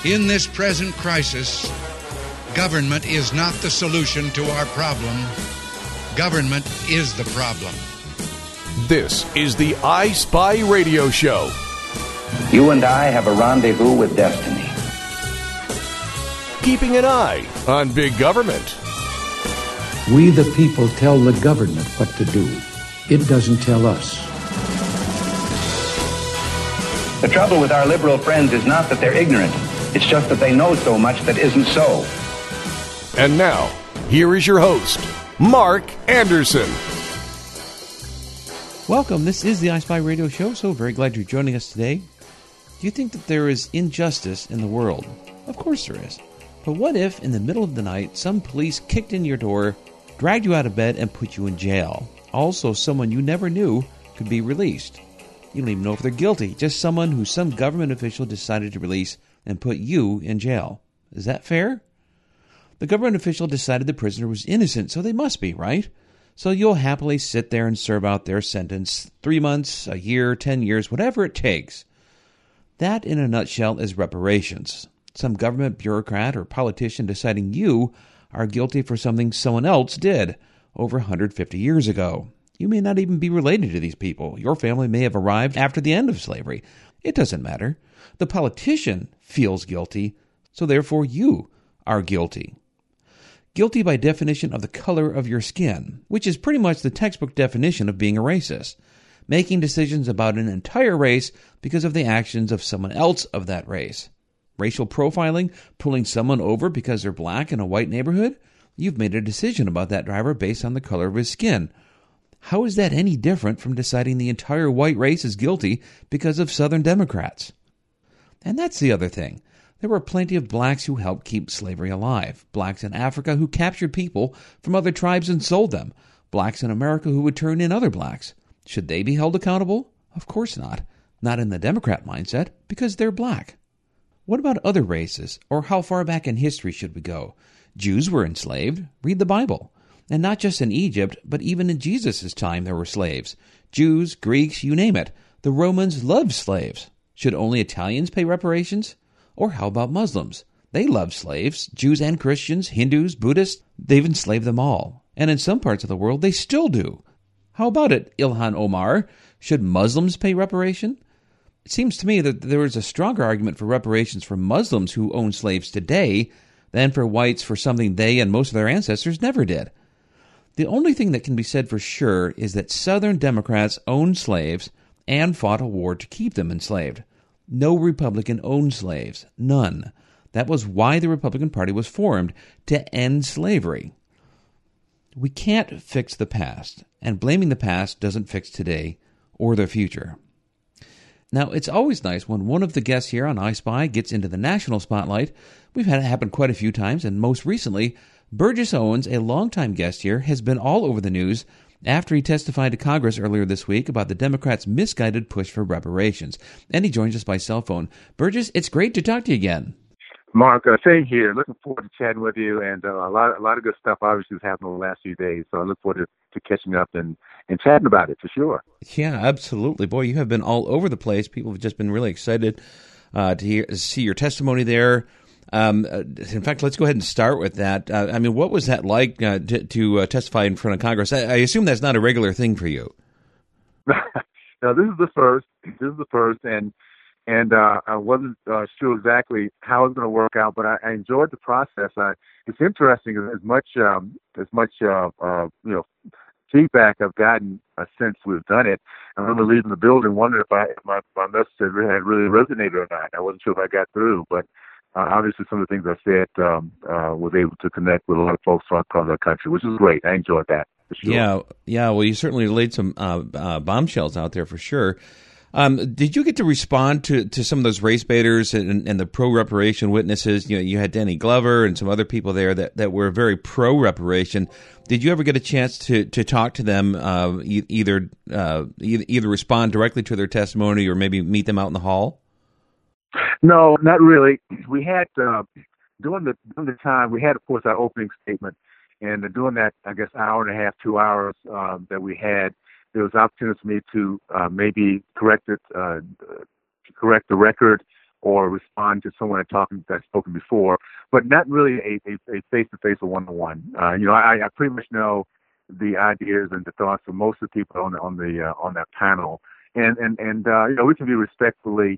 In this present crisis, government is not the solution to our problem. Government is the problem. This is the I Spy Radio Show. You and I have a rendezvous with destiny. Keeping an eye on big government. We the people tell the government what to do. It doesn't tell us. The trouble with our liberal friends is not that they're ignorant. It's just that they know so much that isn't so. And now, here is your host, Mark Anderson. Welcome. This is the I Spy Radio Show, so very glad you're joining us today. Do you think that there is injustice in the world? Of course there is. But what if, in the middle of the night, some police kicked in your door, dragged you out of bed, and put you in jail? Also, someone you never knew could be released. You don't even know if they're guilty, just someone who some government official decided to release and put you in jail. Is that fair? The government official decided the prisoner was innocent, so they must be, right? So you'll happily sit there and serve out their sentence, 3 months, a year, 10 years, whatever it takes. That, in a nutshell, is reparations. Some government bureaucrat or politician deciding you are guilty for something someone else did over 150 years ago. You may not even be related to these people. Your family may have arrived after the end of slavery. It doesn't matter. The politician feels guilty, so therefore you are guilty. Guilty by definition of the color of your skin, which is pretty much the textbook definition of being a racist. Making decisions about an entire race because of the actions of someone else of that race. Racial profiling, pulling someone over because they're black in a white neighborhood? You've made a decision about that driver based on the color of his skin. How is that any different from deciding the entire white race is guilty because of Southern Democrats? And that's the other thing. There were plenty of blacks who helped keep slavery alive. Blacks in Africa who captured people from other tribes and sold them. Blacks in America who would turn in other blacks. Should they be held accountable? Of course not. Not in the Democrat mindset, because they're black. What about other races, or how far back in history should we go? Jews were enslaved. Read the Bible. And not just in Egypt, but even in Jesus' time there were slaves. Jews, Greeks, you name it. The Romans loved slaves. Should only Italians pay reparations? Or how about Muslims? They love slaves. Jews and Christians, Hindus, Buddhists, they've enslaved them all. And in some parts of the world, they still do. How about it, Ilhan Omar? Should Muslims pay reparation? It seems to me that there is a stronger argument for reparations for Muslims who own slaves today than for whites for something they and most of their ancestors never did. The only thing that can be said for sure is that Southern Democrats owned slaves and fought a war to keep them enslaved. No Republican owned slaves. None. That was why the Republican Party was formed, to end slavery. We can't fix the past, and blaming the past doesn't fix today or the future. Now, it's always nice when one of the guests here on I Spy gets into the national spotlight. We've had it happen quite a few times, and most recently, Burgess Owens, a longtime guest here, has been all over the news after he testified to Congress earlier this week about the Democrats' misguided push for reparations. And he joins us by cell phone. Burgess, it's great to talk to you again. Mark, same here. Looking forward to chatting with you, and a lot of good stuff obviously has happened over the last few days. So I look forward to catching up and chatting about it for sure. Yeah, absolutely. Boy, you have been all over the place. People have just been really excited to see your testimony there. In fact, let's go ahead and start with that. What was that like to testify in front of Congress? I assume that's not a regular thing for you. No, this is the first. And I wasn't sure exactly how it was going to work out, but I enjoyed the process. It's interesting as much feedback I've gotten since we've done it. I remember leaving the building wondering if my message had really resonated or not. I wasn't sure if I got through, but obviously some of the things I said was able to connect with a lot of folks from across our country, which is great. I enjoyed that for sure. Yeah. Well, you certainly laid some bombshells out there for sure. Did you get to respond to some of those race baiters and the pro-reparation witnesses? You had Danny Glover and some other people there that were very pro-reparation. Did you ever get a chance to talk to them, either respond directly to their testimony or maybe meet them out in the hall? No, not really. We had during the time we had, of course, our opening statement, and during that, I guess, hour and a half, 2 hours that we had. There was opportunity for me to maybe correct the record or respond to someone that's spoken before, but not really a face-to-face or one-to-one. I pretty much know the ideas and the thoughts of most of the people on that panel, and we can be respectfully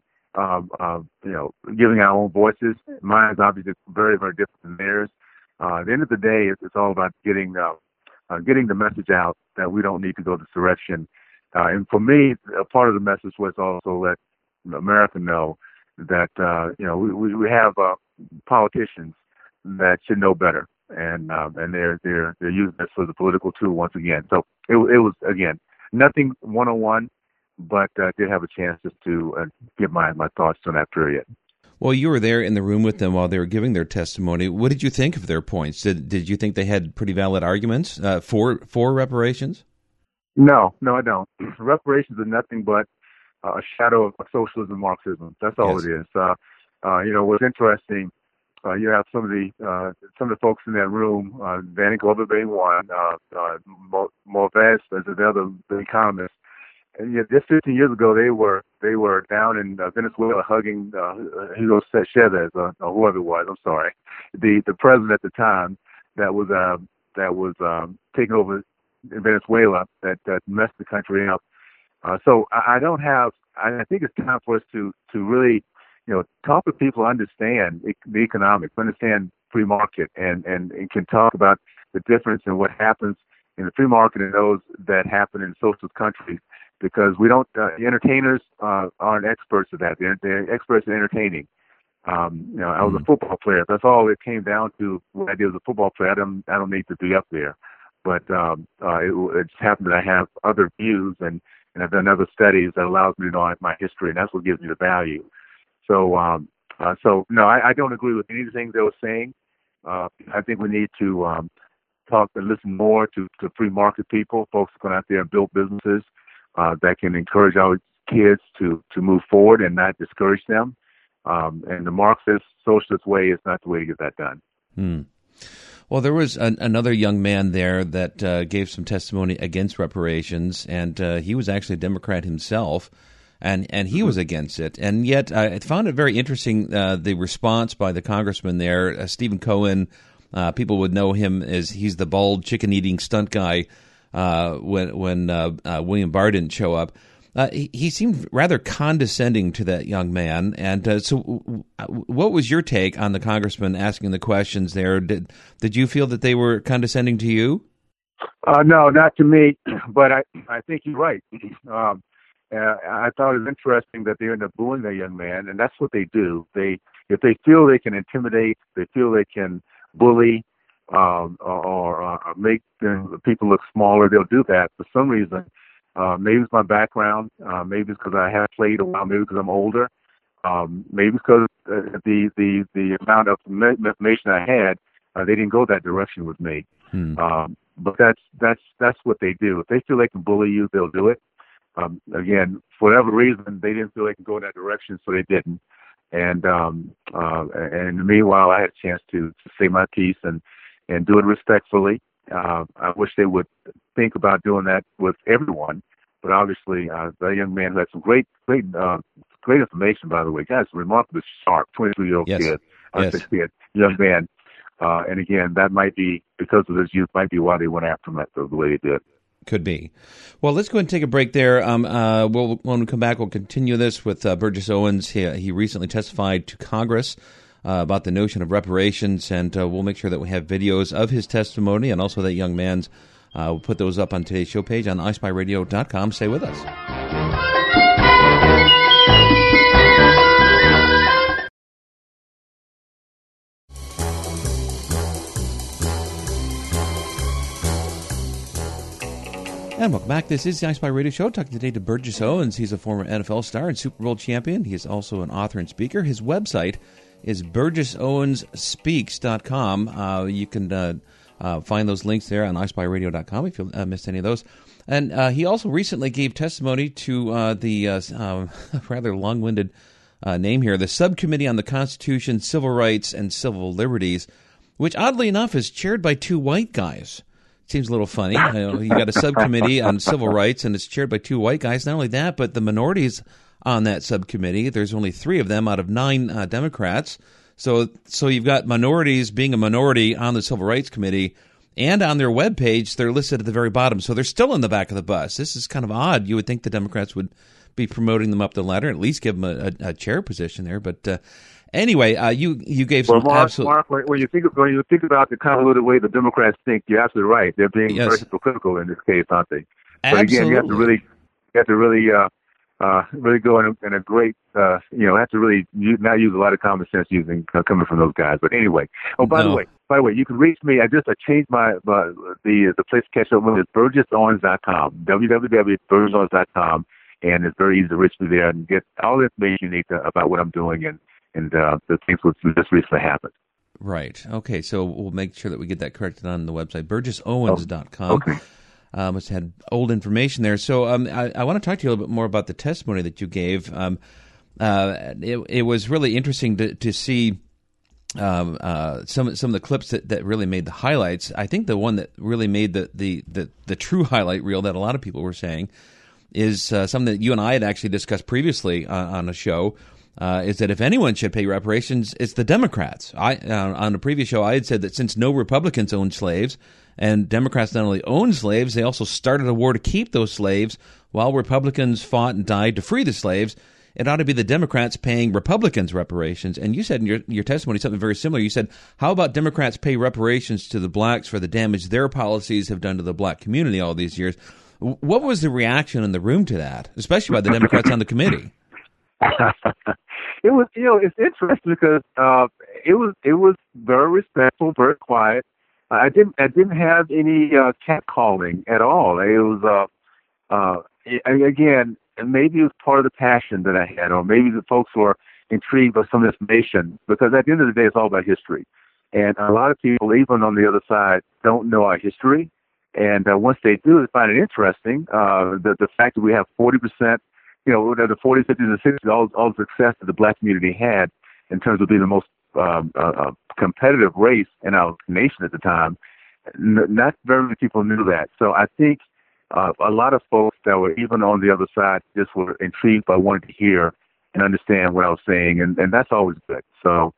giving our own voices. Mine is obviously very, very different than theirs. At the end of the day, it's all about getting the message out that we don't need to go this direction. And for me, a part of the message was also let America know that we have politicians that should know better, and they're using this for the political tool once again. So it was again nothing one-on-one, but I did have a chance just to give my thoughts on that period. Well, you were there in the room with them while they were giving their testimony. What did you think of their points? Did you think they had pretty valid arguments for reparations? No, I don't. Reparations are nothing but a shadow of socialism and Marxism. That's all Yes. it is. What's interesting, you have some of the folks in that room, Danny Glover being one, Morves as the other, the economist. And yet, just 15 years ago, they were down in Venezuela hugging Hugo Chavez, or whoever it was. I'm sorry, the president at the time that was taking over in Venezuela that messed the country up. So I think it's time for us to really, talk to people who understand the economics, understand free market, and can talk about the difference in what happens in the free market and those that happen in socialist countries. Because we don't, entertainers aren't experts at that. They're experts in entertaining. I was a football player. That's all it came down to. What I did as a football player, I don't need to be up there. But it just happened that I have other views and I've done other studies that allows me to know my history, and that's what gives me the value. So no, I don't agree with anything they were saying. I think we need to talk and listen more to free market people, folks who go out there and build businesses that can encourage our kids to move forward and not discourage them. And the Marxist, socialist way is not the way to get that done. Well, there was another young man there that gave some testimony against reparations, and he was actually a Democrat himself, and he was against it. And yet I found it very interesting, the response by the congressman there, Stephen Cohen. People would know him as he's the bald, chicken-eating stunt guy when William Barr didn't show up. He seemed rather condescending to that young man. And so what was your take on the congressman asking the questions there? Did you feel that they were condescending to you? No, not to me, but I think you're right. I thought it was interesting that they ended up booing that young man, and that's what they do. If they feel they can intimidate, they feel they can bully, or make people look smaller, they'll do that for some reason. Maybe it's my background. Maybe it's because I have played a while. Maybe because I'm older. Maybe because the amount of information I had, they didn't go that direction with me. But that's what they do. If they feel they can bully you, they'll do it. Again, for whatever reason, they didn't feel they could go in that direction, so they didn't. And meanwhile, I had a chance to say my piece and do it respectfully. I wish they would think about doing that with everyone, but obviously, that young man who had some great information, by the way, guy's remarkably sharp, 22-year-old kid, young man. And again, that might be because of his youth, might be why they went after him the way they did. Could be. Well, let's go ahead and take a break there. When we come back, we'll continue this with Burgess Owens. He recently testified to Congress about the notion of reparations, and we'll make sure that we have videos of his testimony and also that young man's. We'll put those up on today's show page on iSpyRadio.com. Stay with us. And welcome back. This is the iSpy Radio Show. Talking today to Burgess Owens. He's a former NFL star and Super Bowl champion. He is also an author and speaker. His website is BurgessOwensSpeaks.com. You can find those links there on iSpyRadio.com if you missed any of those. And he also recently gave testimony to the rather long-winded name here, the Subcommittee on the Constitution, Civil Rights, and Civil Liberties, which oddly enough is chaired by two white guys. Seems a little funny. You got a subcommittee on civil rights, and it's chaired by two white guys. Not only that, but the minorities on that subcommittee. There's only 3 of them out of 9 Democrats. So you've got minorities being a minority on the Civil Rights Committee, and on their webpage, they're listed at the very bottom. So they're still in the back of the bus. This is kind of odd. You would think the Democrats would be promoting them up the ladder, at least give them a chair position there. But anyway, you gave some Mark, when you think about the convoluted way the Democrats think, you're absolutely right. They're being very hypocritical in this case, aren't they? But again, you have to really go in a great, have to really not use a lot of common sense coming from those guys. But anyway, by the way, you can reach me. I changed the place to catch up with is BurgessOwens.com, www.burgessowens.com, and it's very easy to reach me there and get all the information you need about what I'm doing and the things that just recently happened. Right. Okay. So we'll make sure that we get that corrected on the website, BurgessOwens.com. Okay. Must have had old information there. So I want to talk to you a little bit more about the testimony that you gave. It was really interesting to see some of the clips that really made the highlights. I think the one that really made the true highlight reel that a lot of people were saying is something that you and I had actually discussed previously on a show. Is that if anyone should pay reparations, it's the Democrats. On a previous show, I had said that since no Republicans owned slaves, and Democrats not only owned slaves, they also started a war to keep those slaves, while Republicans fought and died to free the slaves. It ought to be the Democrats paying Republicans reparations. And you said in your testimony something very similar. You said, how about Democrats pay reparations to the blacks for the damage their policies have done to the black community all these years? What was the reaction in the room to that, especially by the Democrats on the committee? It was, it's interesting because it was very respectful, very quiet. I didn't have any catcalling at all. It was again, maybe it was part of the passion that I had, or maybe the folks were intrigued by some of the information, because at the end of the day, it's all about history. And a lot of people, even on the other side, don't know our history. And once they do, they find it interesting. The fact that we have 40%, the 40s, 50s, and 60s, all the success that the black community had in terms of being the most competitive race in our nation at the time. Not very many people knew that. So I think a lot of folks that were even on the other side just were intrigued by wanting to hear and understand what I was saying, and that's always good. So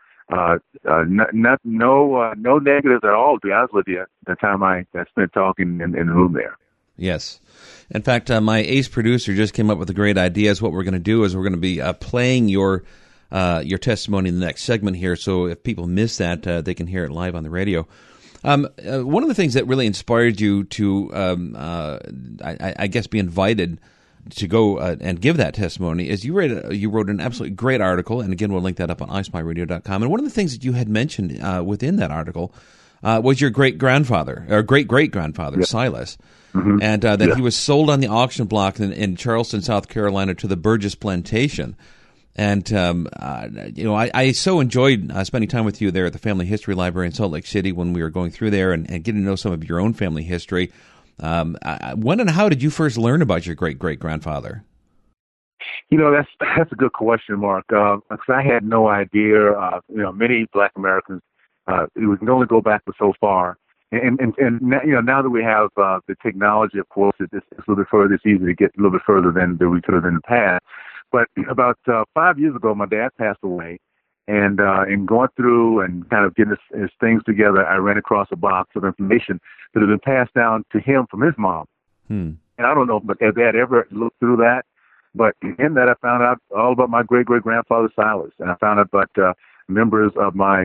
no negatives at all, to be honest with you, the time I spent talking in the room there. Yes. In fact, my ace producer just came up with a great idea. What we're going to do is we're going to be playing your testimony in the next segment here. So if people miss that, they can hear it live on the radio. One of the things that really inspired you to, I guess, be invited to go and give that testimony is you wrote an absolutely great article, and again, we'll link that up on ispyradio.com. And one of the things that you had mentioned within that article was your great-grandfather, or great-great-grandfather, Silas, and that he was sold on the auction block in Charleston, South Carolina, to the Burgess Plantation. And, I so enjoyed spending time with you there at the Family History Library in Salt Lake City when we were going through there and getting to know some of your own family history. When and how did you first learn about your great-great-grandfather? That's a good question, Mark, because I had no idea. Many black Americans, we can only go back so far. And now that we have the technology, of course, it's a little bit further. It's easy to get a little bit further than we could have in the past. But about 5 years ago, my dad passed away, and in going through and kind of getting his things together, I ran across a box of information that had been passed down to him from his mom. And I don't know if Dad ever looked through that, but in that I found out all about my great-great-grandfather Silas, and I found out about members of my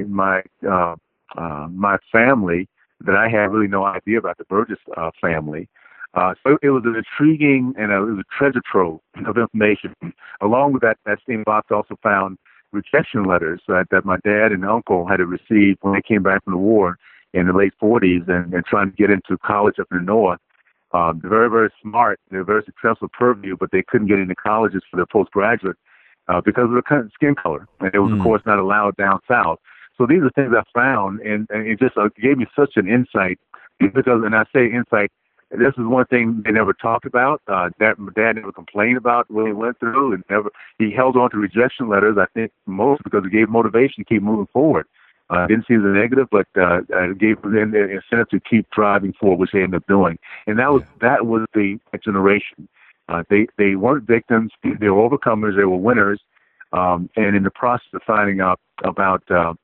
family that I had really no idea about, the Burgess family. So it was an intriguing and it was a treasure trove of information. Along with that same box, also found rejection letters that my dad and uncle had received when they came back from the war in the late 40s and trying to get into college up in the north. They're very, very smart. They're very successful at Purdue, but they couldn't get into colleges for their postgraduate because of their skin color. And it was, of course, not allowed down south. So these are things I found, and it just gave me such an insight. And I say insight, this is one thing they never talked about. My dad never complained about what he went through, and he held on to rejection letters, I think, most because it gave motivation to keep moving forward. Didn't see the negative, but it gave them the incentive to keep driving forward, which they ended up doing. And that was the generation. They weren't victims. They were overcomers. They were winners. And in the process of finding out about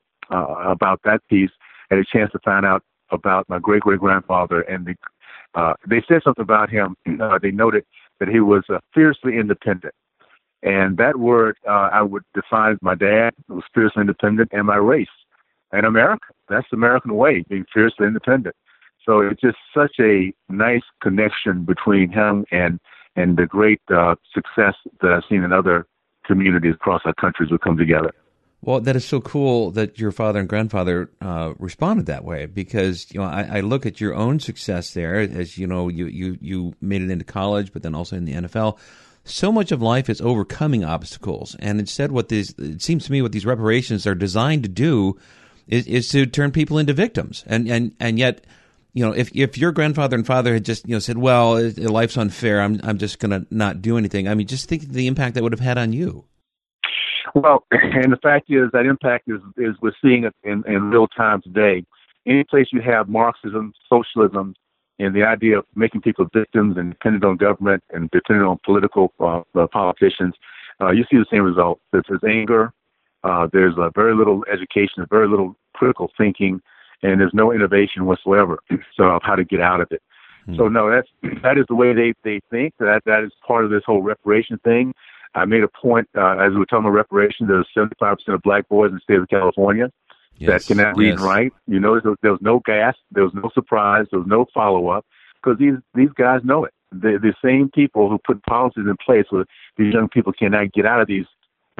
that piece, I had a chance to find out about my great-great-grandfather. And they said something about him. They noted that he was fiercely independent. And that word I would define as my dad, who was fiercely independent, and my race. And America, that's the American way, being fiercely independent. So it's just such a nice connection between him and the great success that I've seen in other communities across our countries would come together. Well, that is so cool that your father and grandfather responded that way, because I look at your own success there. As you know, you made it into college, but then also in the NFL. So much of life is overcoming obstacles, and instead, it seems to me what these reparations are designed to do is to turn people into victims, and yet, if your grandfather and father had just said, "Well, life's unfair. I'm just going to not do anything." I mean, just think of the impact that would have had on you. Well, and the fact is that impact is we're seeing it in real time today. Any place you have Marxism, socialism, and the idea of making people victims and dependent on government and dependent on political politicians, you see the same result. There's anger, there's very little education, very little critical thinking, and there's no innovation whatsoever. So of how to get out of it. So no, that is the way they think. That is part of this whole reparation thing. I made a point as we were talking about reparation. There's 75% of black boys in the state of California that cannot read and write. There was no gas, there was no surprise, there was no follow-up, because these guys know it. The same people who put policies in place where these young people cannot get out of these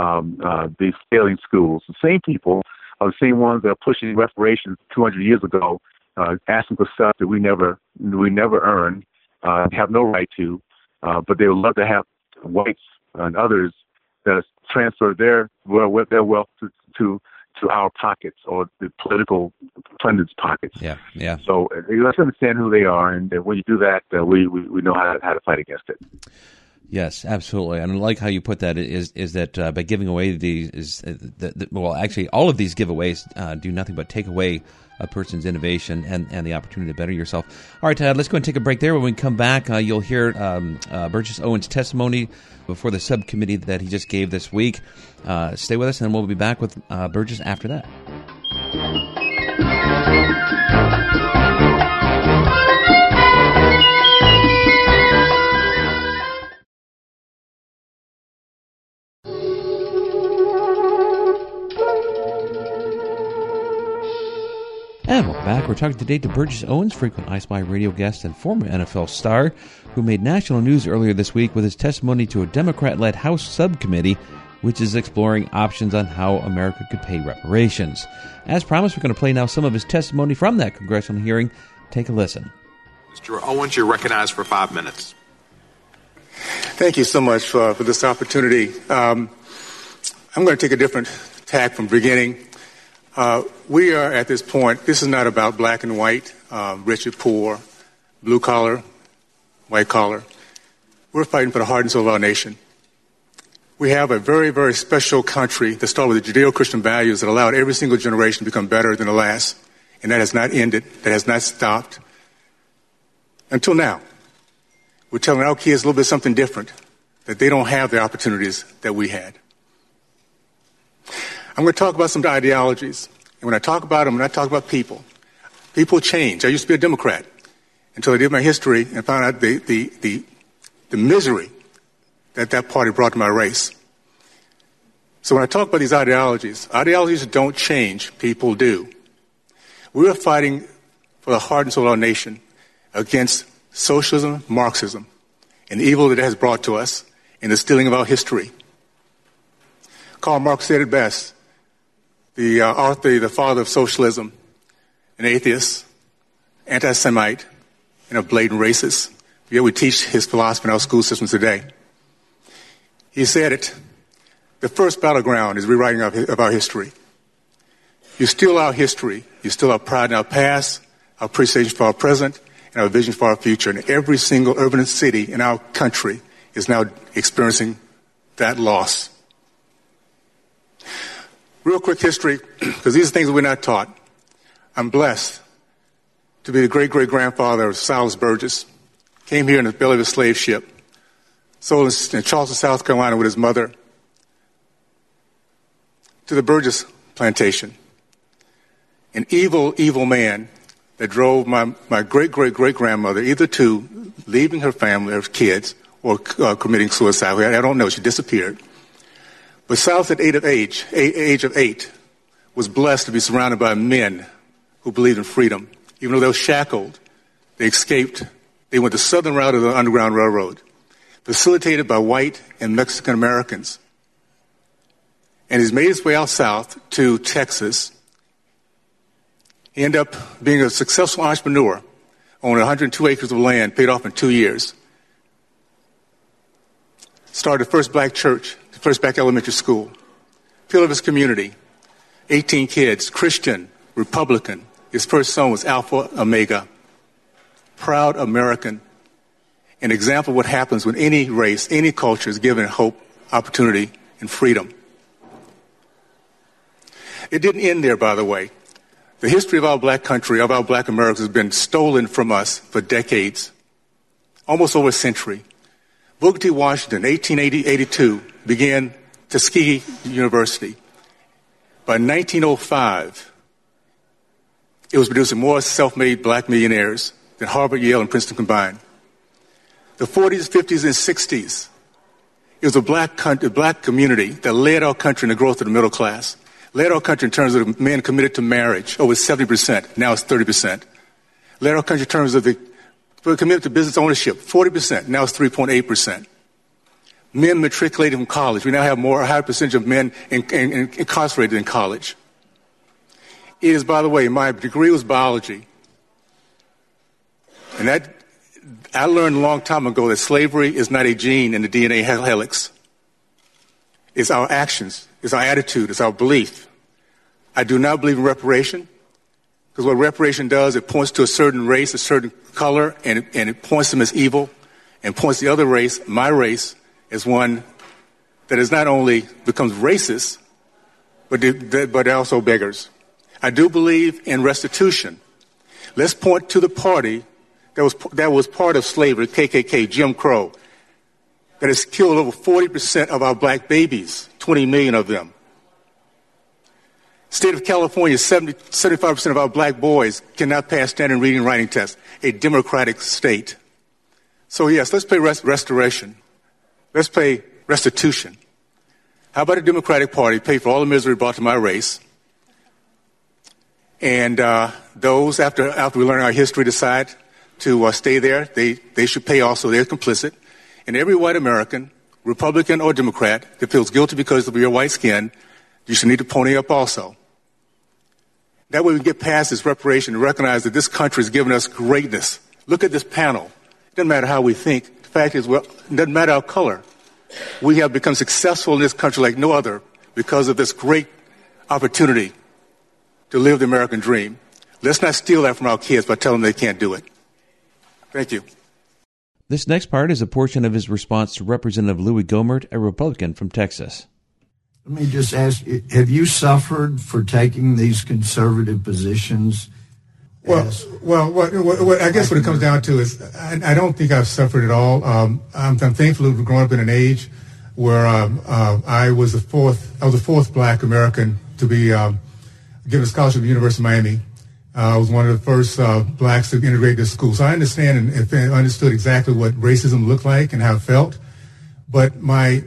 failing schools. The same people are the same ones that are pushing reparations 200 years ago, asking for stuff that we never earned, have no right to, but they would love to have whites and others that transfer their wealth to our pockets or the political pundits' pockets. Yeah. So let's understand who they are, and when you do that, we know how to fight against it. Yes, absolutely. And I like how you put that is that by giving away these, actually all of these giveaways do nothing but take away a person's innovation and the opportunity to better yourself. All right, Todd, let's go and take a break there. When we come back, you'll hear Burgess Owens' testimony before the subcommittee that he just gave this week. Stay with us, and we'll be back with Burgess after that. And welcome back. We're talking today to Burgess Owens, frequent I Spy radio guest and former NFL star, who made national news earlier this week with his testimony to a Democrat-led House subcommittee, which is exploring options on how America could pay reparations. As promised, we're going to play now some of his testimony from that congressional hearing. Take a listen. Mr. Owens, you're recognized for 5 minutes. Thank you so much for this opportunity. I'm going to take a different tack from the beginning. We are at this point, this is not about black and white, rich and poor, blue collar, white collar. We're fighting for the heart and soul of our nation. We have a very, very special country that started with the Judeo-Christian values that allowed every single generation to become better than the last. And that has not ended, that has not stopped until now. We're telling our kids a little bit something different, that they don't have the opportunities that we had. I'm going to talk about some ideologies. And when I talk about them, when I talk about people, people change. I used to be a Democrat until I did my history and found out the misery that party brought to my race. So when I talk about these ideologies don't change, people do. We are fighting for the heart and soul of our nation against socialism, Marxism, and the evil that it has brought to us and the stealing of our history. Karl Marx said it best. The father of socialism, an atheist, anti-Semite, and a blatant racist. Yet we teach his philosophy in our school systems today. He said it, the first battleground is rewriting of our history. You steal our history, you steal our pride in our past, our appreciation for our present, and our vision for our future. And every single urban city in our country is now experiencing that loss. Real quick history, because these are things that we're not taught. I'm blessed to be the great-great-grandfather of Silas Burgess. Came here in the belly of a slave ship, sold in Charleston, South Carolina with his mother, to the Burgess plantation. An evil, evil man that drove my great-great-great-grandmother either to leaving her family, her kids, or committing suicide. I don't know. She disappeared. But South at age of 8, was blessed to be surrounded by men who believed in freedom. Even though they were shackled, they escaped. They went the southern route of the Underground Railroad, facilitated by white and Mexican Americans. And he's made his way out south to Texas. He ended up being a successful entrepreneur, owned 102 acres of land, paid off in 2 years. Started the first black church, the first black elementary school. Pillar of his community, 18 kids, Christian, Republican. His first son was Alpha Omega. Proud American. An example of what happens when any race, any culture is given hope, opportunity, and freedom. It didn't end there, by the way. The history of our black country, of our black Americans, has been stolen from us for decades, almost over a century. Booker T. Washington, 1882, began Tuskegee University. By 1905, it was producing more self-made black millionaires than Harvard, Yale, and Princeton combined. The 40s, 50s, and 60s, it was a black community that led our country in the growth of the middle class, led our country in terms of men committed to marriage, over 70%, now it's 30%. Led our country in terms of the committed to business ownership, 40%, now it's 3.8%. Men matriculated from college. We now have a higher percentage of men incarcerated in college. It is, by the way, my degree was biology. And that I learned a long time ago that slavery is not a gene in the DNA helix. It's our actions, it's our attitude, it's our belief. I do not believe in reparation, because what reparation does, it points to a certain race, a certain color, and it points them as evil, and points the other race, my race, as one that is not only becomes racist, but also beggars. I do believe in restitution. Let's point to the party that was part of slavery, KKK, Jim Crow, that has killed over 40% of our black babies, 20 million of them. State of California, 75% of our black boys cannot pass standard reading and writing tests, a democratic state. So yes, let's pay restoration. Let's pay restitution. How about a Democratic Party pay for all the misery brought to my race? And those, after we learn our history, decide to stay there, they should pay also. They're complicit. And every white American, Republican or Democrat, that feels guilty because of your white skin, you should need to pony up also. That way we get past this reparation and recognize that this country has given us greatness. Look at this panel. It doesn't matter how we think. The fact is, well, it doesn't matter our color. We have become successful in this country like no other because of this great opportunity to live the American dream. Let's not steal that from our kids by telling them they can't do it. Thank you. This next part is a portion of his response to Representative Louis Gohmert, a Republican from Texas. Let me just ask you, have you suffered for taking these conservative positions? Well, I guess what it comes down to is I don't think I've suffered at all. I'm thankful to growing up in an age where I was the fourth black American to be given a scholarship at the University of Miami. I was one of the first blacks to integrate this school. So I understand and understood exactly what racism looked like and how it felt. But my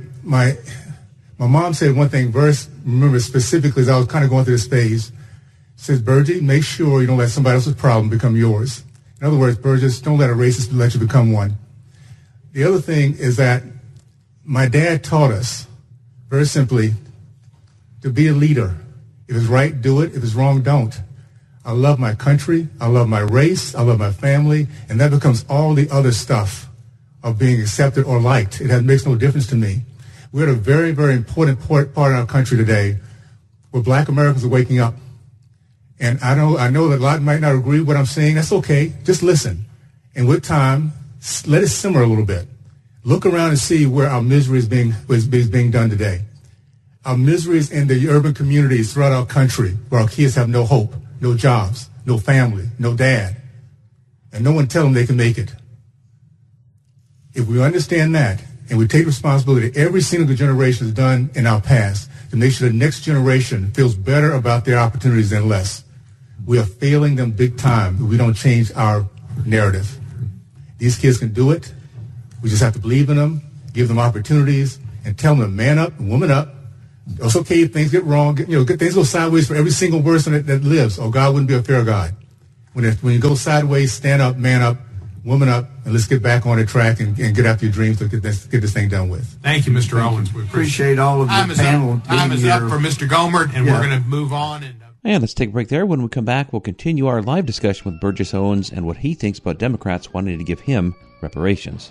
mom said one thing, remember specifically as I was kind of going through this phase, says, Burgess, make sure you don't let somebody else's problem become yours. In other words, Burgess, don't let a racist let you become one. The other thing is that my dad taught us, very simply, to be a leader. If it's right, do it. If it's wrong, don't. I love my country. I love my race. I love my family. And that becomes all the other stuff of being accepted or liked. It makes no difference to me. We're at a very, very important part of our country today where black Americans are waking up. And I know that a lot might not agree with what I'm saying. That's okay. Just listen. And with time, let it simmer a little bit. Look around and see where our misery is being done today. Our misery is in the urban communities throughout our country where our kids have no hope, no jobs, no family, no dad. And no one tell them they can make it. If we understand that and we take responsibility every single generation has done in our past to make sure the next generation feels better about their opportunities than less. We are failing them big time if we don't change our narrative. These kids can do it. We just have to believe in them, give them opportunities, and tell them to man up and woman up. It's okay if things get wrong. Things go sideways for every single person that lives, or God wouldn't be a fair God. When you go sideways, stand up, man up, woman up, and let's get back on the track and get after your dreams to get this thing done with. Thank you, Mr. Owens. We appreciate all of the panel. Time is up for Mr. Gohmert, and we're going to move on. And let's take a break there. When we come back, we'll continue our live discussion with Burgess Owens and what he thinks about Democrats wanting to give him reparations.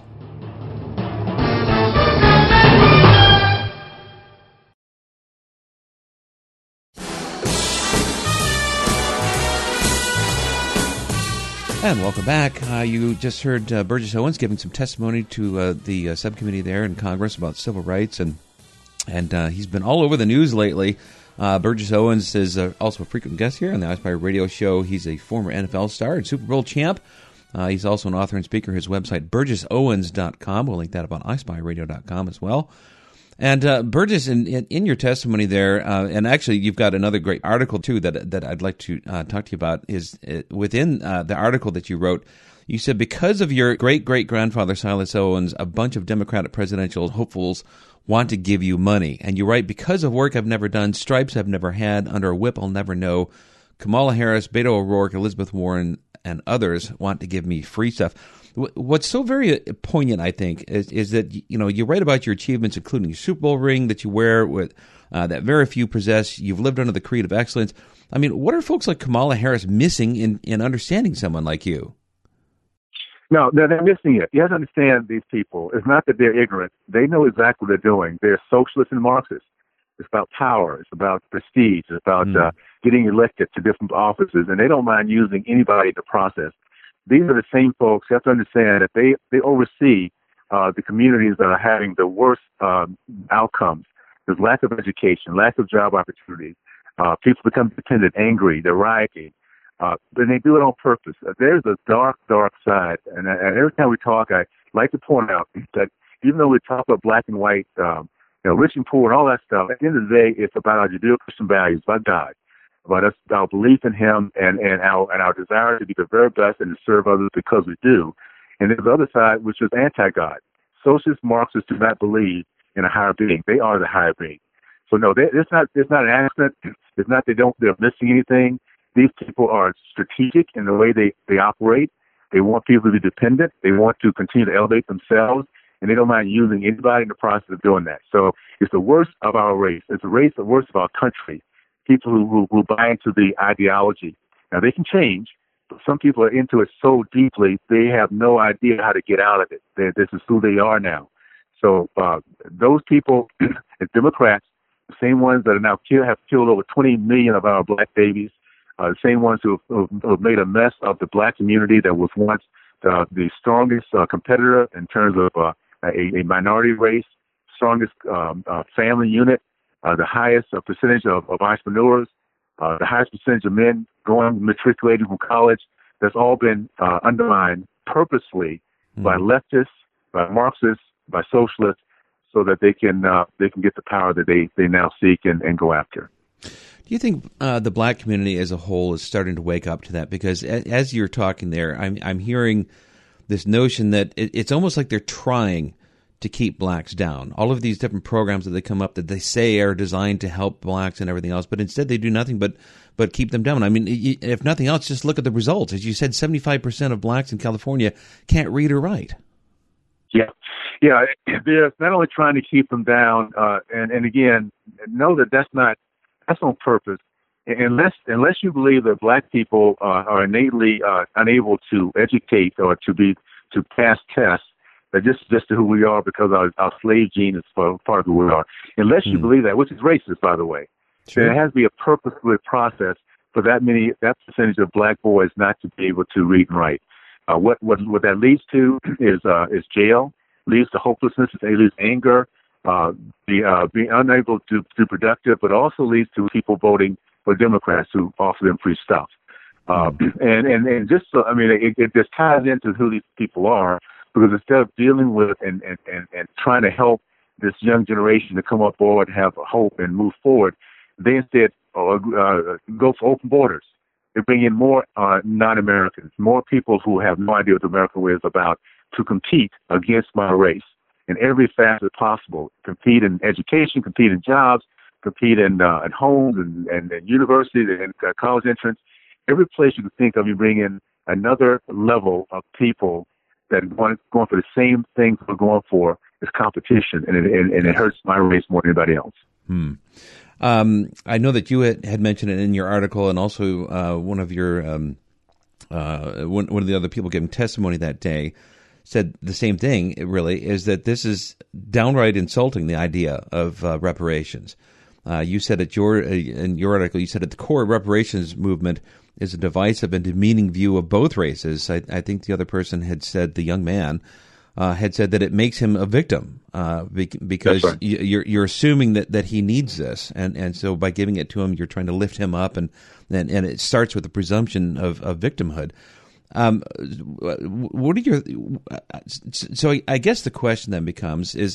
And welcome back. You just heard Burgess Owens giving some testimony to the subcommittee there in Congress about civil rights, and he's been all over the news lately. Burgess Owens is also a frequent guest here on the iSpire Radio Show. He's a former NFL star and Super Bowl champ. He's also an author and speaker. His website, burgessowens.com. We'll link that up on iSpireradio.com as well. And Burgess, in your testimony there, and actually you've got another great article too that I'd like to talk to you about, is within the article that you wrote, you said, because of your great-great-grandfather Silas Owens, a bunch of Democratic presidential hopefuls want to give you money. And you write, because of work I've never done, stripes I've never had, under a whip I'll never know, Kamala Harris, Beto O'Rourke, Elizabeth Warren, and others want to give me free stuff. What's so very poignant, I think, is that you write about your achievements, including your Super Bowl ring that you wear, with that very few possess. You've lived under the creed of excellence. I mean, what are folks like Kamala Harris missing in understanding someone like you? No, they're missing it. You have to understand these people. It's not that they're ignorant. They know exactly what they're doing. They're socialists and Marxists. It's about power. It's about prestige. It's about getting elected to different offices, and they don't mind using anybody in the process. These are the same folks. You have to understand that they oversee the communities that are having the worst outcomes. There's lack of education, lack of job opportunities. People become dependent, angry, they're rioting. But they do it on purpose. There's a dark, dark side. And every time we talk, I like to point out that even though we talk about black and white, rich and poor and all that stuff, at the end of the day, it's about our Judeo-Christian values, about God, about us, our belief in Him, and our desire to be the very best and to serve others because we do. And there's the other side, which is anti-God. Socialist Marxists do not believe in a higher being. They are the higher being. So no, it's not an accident. It's not they're missing anything. These people are strategic in the way they operate. They want people to be dependent. They want to continue to elevate themselves, and they don't mind using anybody in the process of doing that. So it's the worst of our race. It's the worst of our country. People who buy into the ideology. Now, they can change, but some people are into it so deeply, they have no idea how to get out of it. This is who they are now. So those people, as Democrats, the same ones that are now have killed over 20 million of our black babies, the same ones who have made a mess of the black community that was once the strongest competitor in terms of a minority race, strongest family unit, the highest percentage of entrepreneurs, the highest percentage of men matriculating from college. That's all been undermined purposely by leftists, by Marxists, by socialists, so that they can get the power that they now seek and go after. Do you think the black community as a whole is starting to wake up to that? Because as you're talking there, I'm hearing this notion that it's almost like they're trying to keep blacks down. All of these different programs that they come up that they say are designed to help blacks and everything else, but instead they do nothing but keep them down. I mean, if nothing else, just look at the results. As you said, 75% of blacks in California can't read or write. Yeah. They're not only trying to keep them down, and again, know that's on purpose. Unless you believe that black people are innately unable to educate or to pass tests, that just who we are because our slave gene is part of who we are. Unless you believe that, which is racist, by the way, then it has to be a purposeful process for that percentage of black boys not to be able to read and write. What that leads to is jail, leads to hopelessness, it leads to anger, being unable to be productive, but also leads to people voting for Democrats who offer them free stuff. And just so, I mean, it just ties into who these people are. because instead of dealing with and trying to help this young generation to come up forward, have hope, and move forward, they instead go for open borders. They bring in more non-Americans, more people who have no idea what the American way is about, to compete against my race in every facet possible. Compete in education, compete in jobs, compete in homes and universities and college entrance. Every place you can think of, you bring in another level of people that are going for the same things we're going for. Is competition, and it hurts my race more than anybody else. I know that you had mentioned it in your article, and also one of your one of the other people giving testimony that day said the same thing. Really, is that this is downright insulting, the idea of reparations. You said in your article, you said at the core of reparations movement is a divisive and demeaning view of both races. I think the other person had said, the young man had said, that it makes him a victim because right. you're assuming that he needs this, and so by giving it to him, you're trying to lift him up, and it starts with the presumption of victimhood. What are your? So I guess the question then becomes is,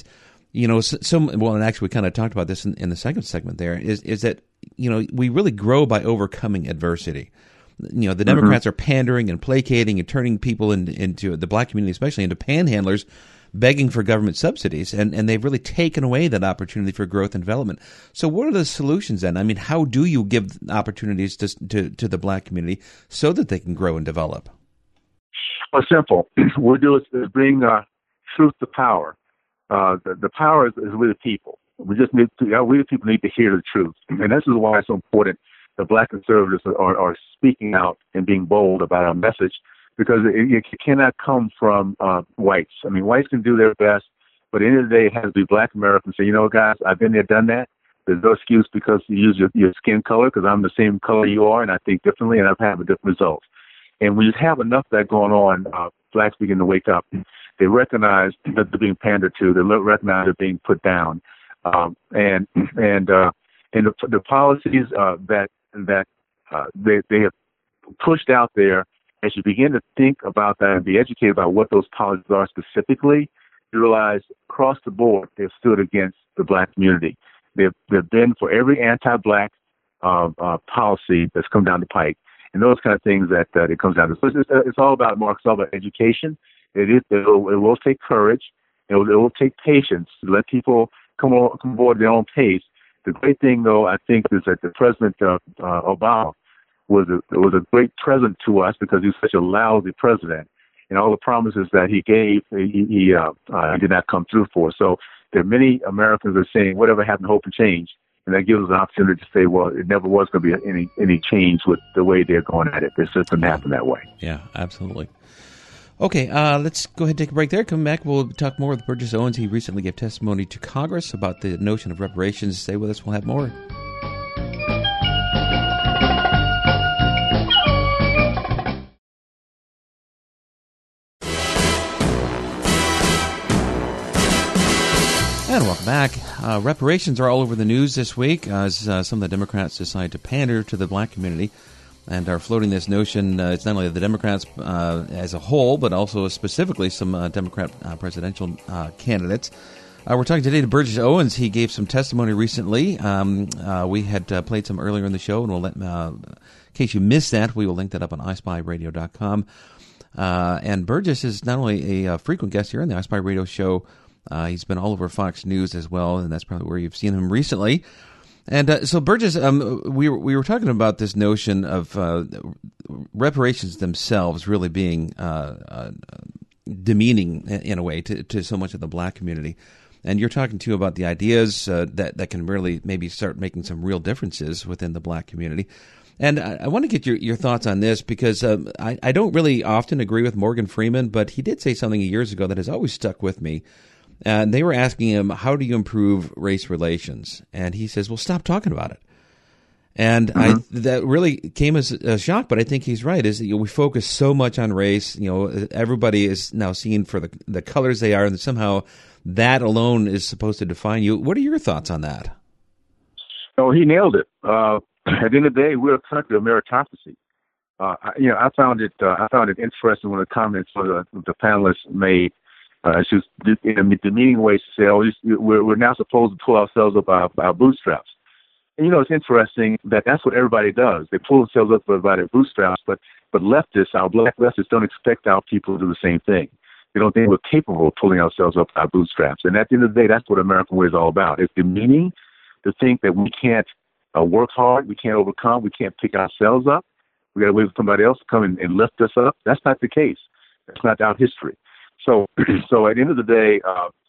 and actually we kind of talked about this in the second segment. There is that we really grow by overcoming adversity. The Democrats are pandering and placating and turning people into the black community, especially into panhandlers, begging for government subsidies, and they've really taken away that opportunity for growth and development. So what are the solutions then? I mean, how do you give opportunities to the black community so that they can grow and develop? Well, simple. What we do is bring truth to power. The power is with the people. We the people need to hear the truth, and this is why it's so important. The black conservatives are speaking out and being bold about our message, because it cannot come from whites. I mean, whites can do their best, but at the end of the day, it has to be black Americans say, guys, I've been there, done that. There's no excuse because you use your skin color, because I'm the same color you are, and I think differently, and I've had a different result. And when you have enough of that going on, blacks begin to wake up. They recognize that they're being pandered to. They recognize they're being put down, and the policies that they have pushed out there, as you begin to think about that and be educated about what those policies are specifically, you realize across the board they've stood against the black community. They've been for every anti-black policy that's come down the pike, and those kind of things that it comes down to. So it's all about, Mark, it's all about education. It will take courage. It will take patience to let people come aboard their own pace. The great thing, though, I think, is that the President Obama was a great present to us, because he was such a lousy president, and all the promises that he gave, he did not come through for. So there are many Americans that are saying, whatever happened, hope and change, and that gives us an opportunity to say, well, it never was going to be any change with the way they're going at it. This just didn't happen that way. Yeah, absolutely. Okay, let's go ahead and take a break there. Come back, we'll talk more with Burgess Owens. He recently gave testimony to Congress about the notion of reparations. Stay with us, we'll have more. And welcome back. Reparations are all over the news this week as some of the Democrats decide to pander to the black community and are floating this notion. It's not only the Democrats as a whole, but also specifically some Democrat presidential candidates. We're talking today to Burgess Owens. He gave some testimony recently. We had played some earlier in the show, and we'll in case you missed that, we will link that up on iSpyRadio.com. And Burgess is not only a frequent guest here on the iSpy Radio show, he's been all over Fox News as well, and that's probably where you've seen him recently. And so, Burgess, we were talking about this notion of reparations themselves really being demeaning in a way to so much of the black community. And you're talking, too, about the ideas that can really maybe start making some real differences within the black community. And I want to get your thoughts on this, because I don't really often agree with Morgan Freeman, but he did say something years ago that has always stuck with me. And they were asking him, how do you improve race relations? And he says, well, stop talking about it. And that really came as a shock, but I think he's right, is that we focus so much on race. Everybody is now seen for the colors they are, and somehow that alone is supposed to define you. What are your thoughts on that? Oh, he nailed it. At the end of the day, we're a country of meritocracy. I found it interesting when the comments the panelists made It's just demeaning ways to say, we're now supposed to pull ourselves up our bootstraps. And, it's interesting that that's what everybody does. They pull themselves up by their bootstraps, but leftists, our black leftists, don't expect our people to do the same thing. They don't think we're capable of pulling ourselves up our bootstraps. And at the end of the day, that's what American Way is all about. It's demeaning to think that we can't work hard, we can't overcome, we can't pick ourselves up. We got to wait for somebody else to come and lift us up. That's not the case. That's not our history. So at the end of the day,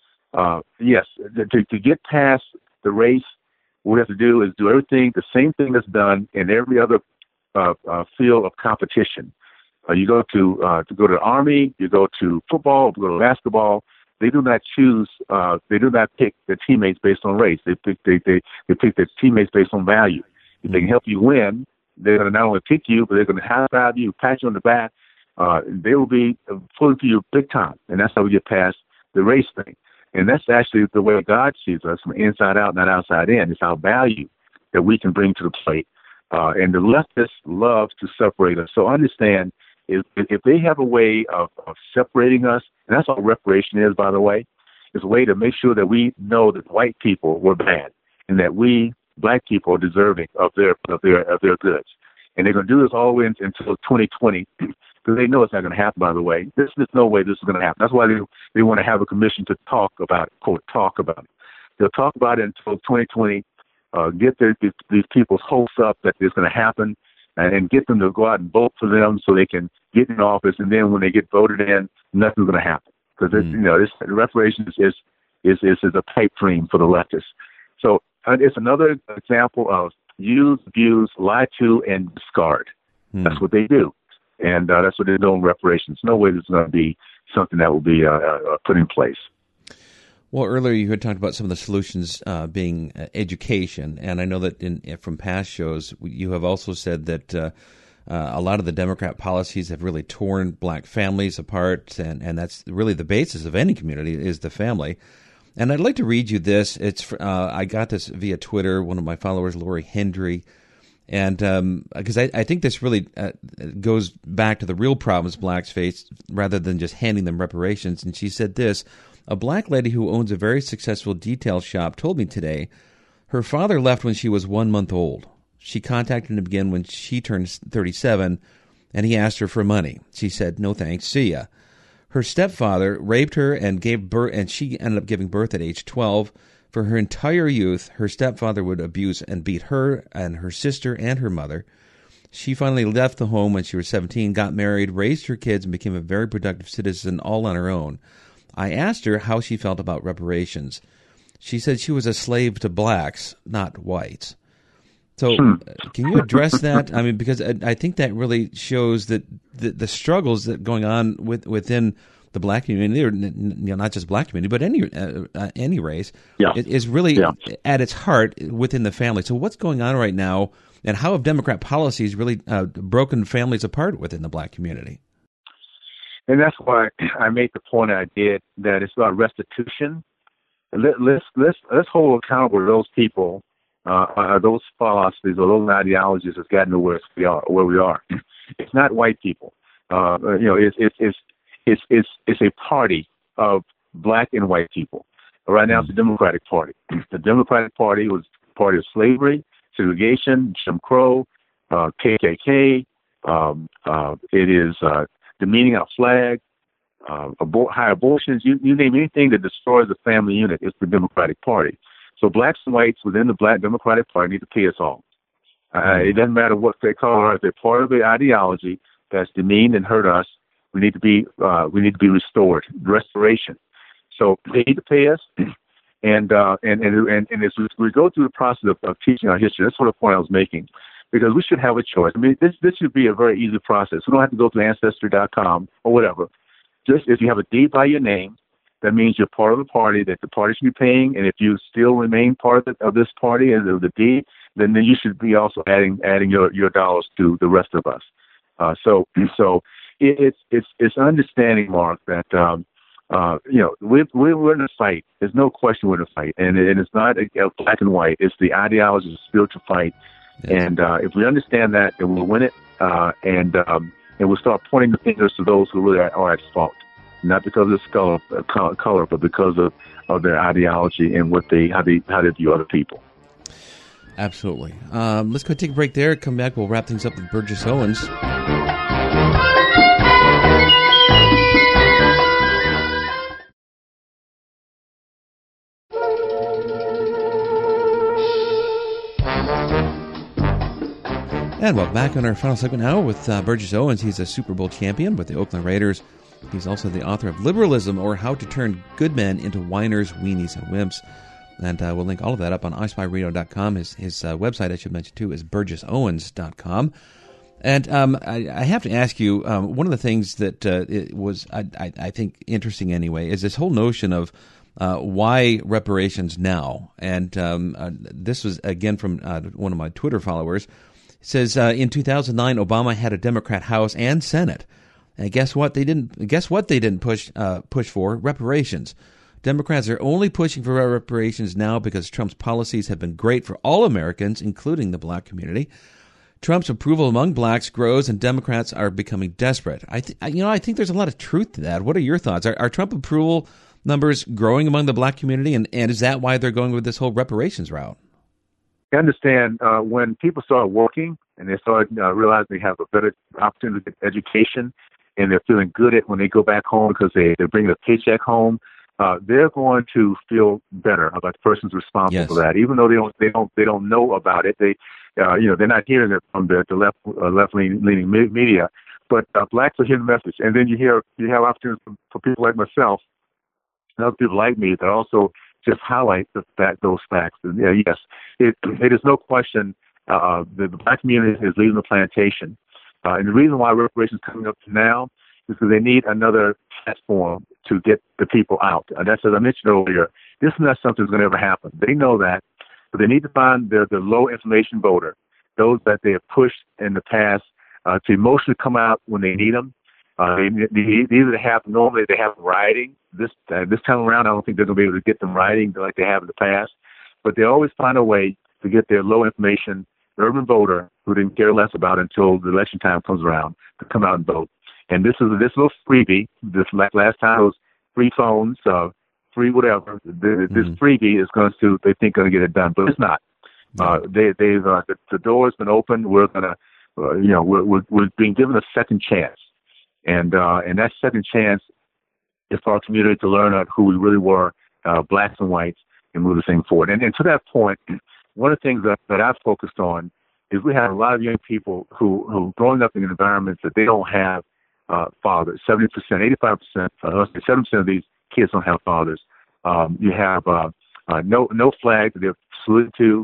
yes, to get past the race, what we have to do is do everything, the same thing that's done in every other field of competition. You go to the Army, you go to football, you go to basketball. They do not choose. They do not pick their teammates based on race. They pick their teammates based on value. If they can help you win, they're going to not only pick you, but they're going to high-five you, pat you on the back. They will be pulling for you big time, and that's how we get past the race thing. And that's actually the way God sees us, from inside out, not outside in. It's our value that we can bring to the plate. And the leftists love to separate us. So understand, if they have a way of separating us, and that's all reparation is, by the way, it's a way to make sure that we know that white people were bad and that we, black people, are deserving of their goods. And they're going to do this all the way until 2020, because they know it's not going to happen, by the way. There's no way this is going to happen. That's why they want to have a commission to talk about it, quote, talk about it. They'll talk about it until 2020, get these people's hopes up that it's going to happen, and get them to go out and vote for them so they can get in office. And then when they get voted in, nothing's going to happen, because this reparations is a pipe dream for the leftists. So it's another example of use, abuse, lie to, and discard. That's what they do. And that's what they're doing reparations. No way this is going to be something that will be put in place. Well, earlier you had talked about some of the solutions being education, and I know that from past shows you have also said that a lot of the Democrat policies have really torn black families apart, and that's really the basis of any community is the family. And I'd like to read you this. It's I got this via Twitter. One of my followers, Lori Hendry. And because I think this really goes back to the real problems blacks face rather than just handing them reparations. And she said this: a black lady who owns a very successful detail shop told me today her father left when she was 1 month old. She contacted him again when she turned 37, and he asked her for money. She said, "No thanks, see ya." Her stepfather raped her and gave birth, and she ended up giving birth at age 12. For her entire youth, her stepfather would abuse and beat her and her sister and her mother. She finally left the home when she was 17, got married, raised her kids, and became a very productive citizen all on her own. I asked her how she felt about reparations. She said she was a slave to blacks, not whites. So can you address that? I mean, because I think that really shows that the struggles that are going on within the black community, or not just black community, but any race, is really at its heart within the family. So what's going on right now, and how have Democrat policies really broken families apart within the black community? And that's why I made the point I did, that it's about restitution. Let's hold accountable those people, those philosophies or those ideologies that's gotten to where we are. It's not white people. It's a party of black and white people. Right now, it's the Democratic Party. The Democratic Party was the party of slavery, segregation, Jim Crow, KKK. It is demeaning our flag, high abortions. You name anything that destroys the family unit, it's the Democratic Party. So blacks and whites within the Black Democratic Party need to pay us all. It doesn't matter what they call it. If they're part of the ideology that's demeaned and hurt us, we need to be restored, restoration. So they need to pay us, and as we go through the process of teaching our history, that's sort of the point I was making, because we should have a choice. I mean, this should be a very easy process. We don't have to go to Ancestry.com or whatever. Just if you have a deed by your name, that means you're part of the party that the party should be paying, and if you still remain part of this party and of the deed, then you should be also adding your dollars to the rest of us. So it's understanding, Mark, that we're in a fight. There's no question we're in a fight, and it's not a black and white. It's the ideology, the spiritual fight. Yes. And if we understand that, then we'll win it, and we'll start pointing the fingers to those who really are at fault. not because of color, but because of their ideology and how they view other people. Absolutely. Let's go take a break there. Come back. We'll wrap things up with Burgess Owens. And welcome back on our final segment now with Burgess Owens. He's a Super Bowl champion with the Oakland Raiders. He's also the author of Liberalism, or How to Turn Good Men into Whiners, Weenies, and Wimps. And we'll link all of that up on iSpyRadio.com. His website, I should mention too, is BurgessOwens.com. And I have to ask you, one of the things that it was, I think, interesting anyway, is this whole notion of why reparations now? And this was, again, from one of my Twitter followers. It says, in 2009, Obama had a Democrat House and Senate. And guess what they didn't push for? Reparations. Democrats are only pushing for reparations now because Trump's policies have been great for all Americans, including the black community. Trump's approval among blacks grows, and Democrats are becoming desperate. I think there's a lot of truth to that. What are your thoughts? Are Trump approval numbers growing among the black community, and is that why they're going with this whole reparations route? I understand when people start working and they start realizing they have a better opportunity to get education, and they're feeling good at when they go back home because they bring a paycheck home. They're going to feel better about the person's responsible for that, even though they don't know about it. They're not hearing it from the left-leaning media, but blacks are hearing the message, and then you have opportunities for people like myself and other people like me that also just highlight those facts. And yes, it is no question the black community is leaving the plantation, and the reason why reparations is coming up now is because they need another platform to get the people out. And that's, as I mentioned earlier, this is not something that's going to ever happen. They know that, but they need to find the low information voter, those that they have pushed in the past to emotionally come out when they need them. Normally they have rioting. This time around, I don't think they're going to be able to get them rioting like they have in the past, but they always find a way to get their low information urban voter who didn't care less about it until the election time comes around to come out and vote. And this little freebie, this last time, those free phones, free whatever. This freebie is going to get it done, but it's not. The door's been opened. We're gonna, we're being given a second chance, and that second chance is for our community to learn who we really were, blacks and whites, and move the thing forward. And to that point, one of the things that I've focused on is we have a lot of young people who growing up in environments that they don't have fathers. 70%, 85%, 7% of these kids don't have fathers. You have no flag that they're saluted to,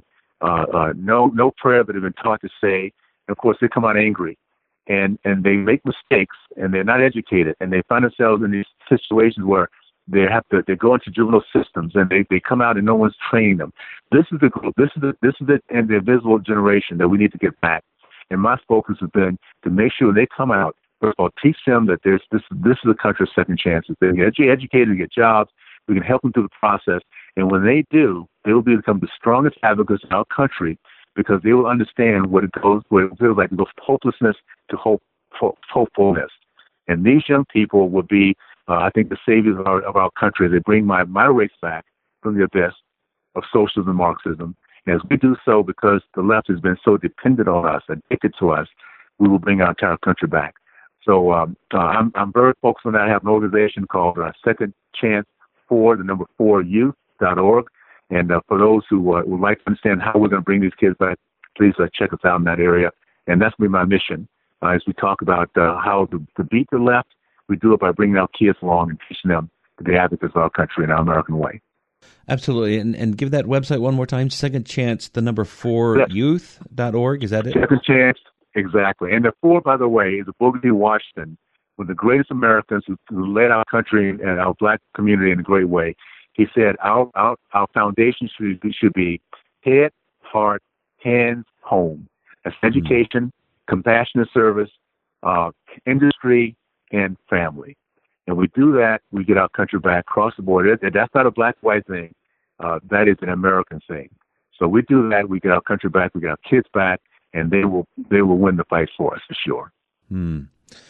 no prayer that they've been taught to say. And of course, they come out angry, and they make mistakes, and they're not educated, and they find themselves in these situations where they go into juvenile systems, and they come out and no one's training them. This is the group. This is the invisible generation that we need to get back. And my focus has been to make sure they come out. First of all, teach them that this is a country of second chances. They get educated, they get jobs. We can help them through the process. And when they do, they will become the strongest advocates in our country because they will understand what it feels like to go from hopelessness to hopefulness. And these young people will be, I think, the saviors of our country. They bring my race back from the abyss of socialism and Marxism. And as we do so, because the left has been so dependent on us, addicted to us, we will bring our entire country back. So I'm very focused on that. I have an organization called Second Chance 4 youth.org. And for those who would like to understand how we're going to bring these kids back, please check us out in that area. And that's going to be my mission as we talk about how to beat the left. We do it by bringing our kids along and teaching them to be advocates of our country in our American way. Absolutely. And give that website one more time, Second Chance 4 youth.org. Is that it? Second Chance. Exactly. And the 4, by the way, is Booker T. Washington, one of the greatest Americans who led our country and our black community in a great way. He said our foundation should be head, heart, hands, home. That's education, compassionate service, industry, and family. And we do that, we get our country back across the board. That's not a black-white thing. That is an American thing. So we do that, we get our country back, we get our kids back, and they will win the fight for us for sure.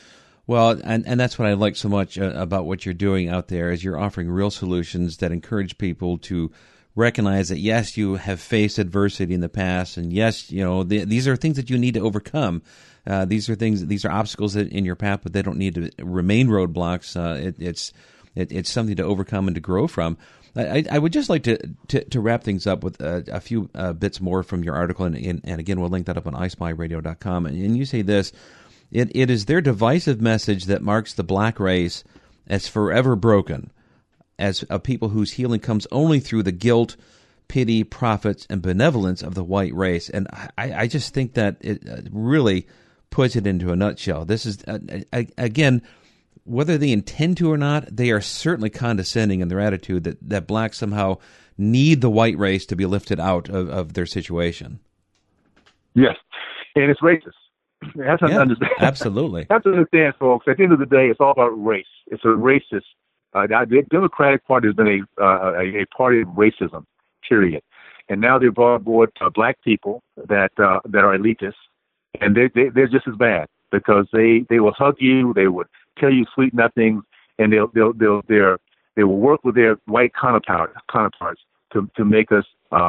Well, and that's what I like so much about what you're doing out there is you're offering real solutions that encourage people to recognize that, yes, you have faced adversity in the past, and yes, these are things that you need to overcome. These are obstacles in your path, but they don't need to remain roadblocks. It's something to overcome and to grow from. I would just like to wrap things up with a few bits more from your article, and again, we'll link that up on ispyradio.com. And you say this: it is their divisive message that marks the black race as forever broken, as a people whose healing comes only through the guilt, pity, profits, and benevolence of the white race. And I just think that it really puts it into a nutshell. This is, again, whether they intend to or not, they are certainly condescending in their attitude that blacks somehow need the white race to be lifted out of their situation. Yes, and it's racist. You have to understand. Absolutely. You have to understand, folks, at the end of the day, it's all about race. It's a racist. The Democratic Party has been a party of racism, period. And now they've brought aboard black people that are elitists, and they're just as bad because they will hug you, they would tell you sweet nothings, and they will work with their white counterparts to make us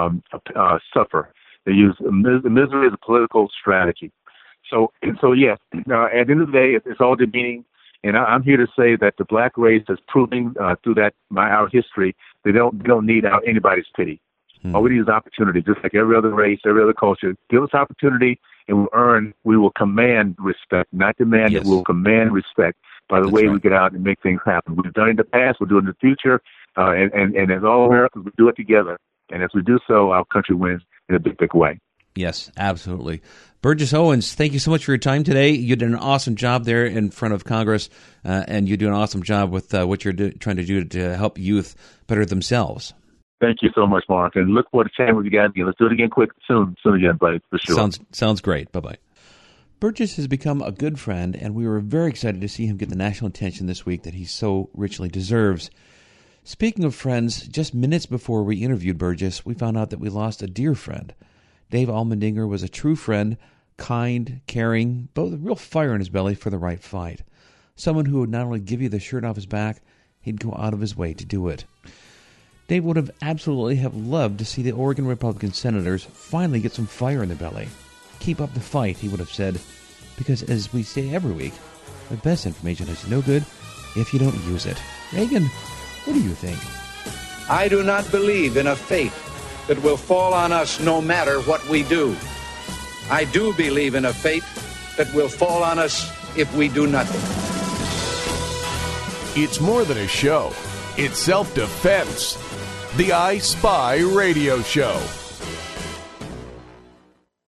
suffer. They use misery as a political strategy. So yes, at the end of the day, it's all demeaning. And I'm here to say that the black race is proving through our history, they don't need anybody's pity. All we need is opportunity, just like every other race, every other culture. Give us opportunity, and we will command respect, not demand it. We'll command respect by the way we get out and make things happen. We've done it in the past, we'll do it in the future, and as all Americans, we do it together. And as we do so, our country wins in a big, big way. Yes, absolutely. Burgess Owens, thank you so much for your time today. You did an awesome job there in front of Congress, and you do an awesome job with what you're trying to do to help youth better themselves. Thank you so much, Mark, and look forward to chatting with you guys again. Let's do it again soon again, buddy, for sure. Sounds great. Bye-bye. Burgess has become a good friend, and we were very excited to see him get the national attention this week that he so richly deserves. Speaking of friends, just minutes before we interviewed Burgess, we found out that we lost a dear friend. Dave Allmendinger was a true friend, kind, caring, but with a real fire in his belly for the right fight. Someone who would not only give you the shirt off his back, he'd go out of his way to do it. Dave would have absolutely loved to see the Oregon Republican senators finally get some fire in their belly. Keep up the fight, he would have said, because as we say every week, the best information is no good if you don't use it. Reagan, what do you think? I do not believe in a fate that will fall on us no matter what we do. I do believe in a fate that will fall on us if we do nothing. It's more than a show. It's self-defense. The I Spy Radio Show.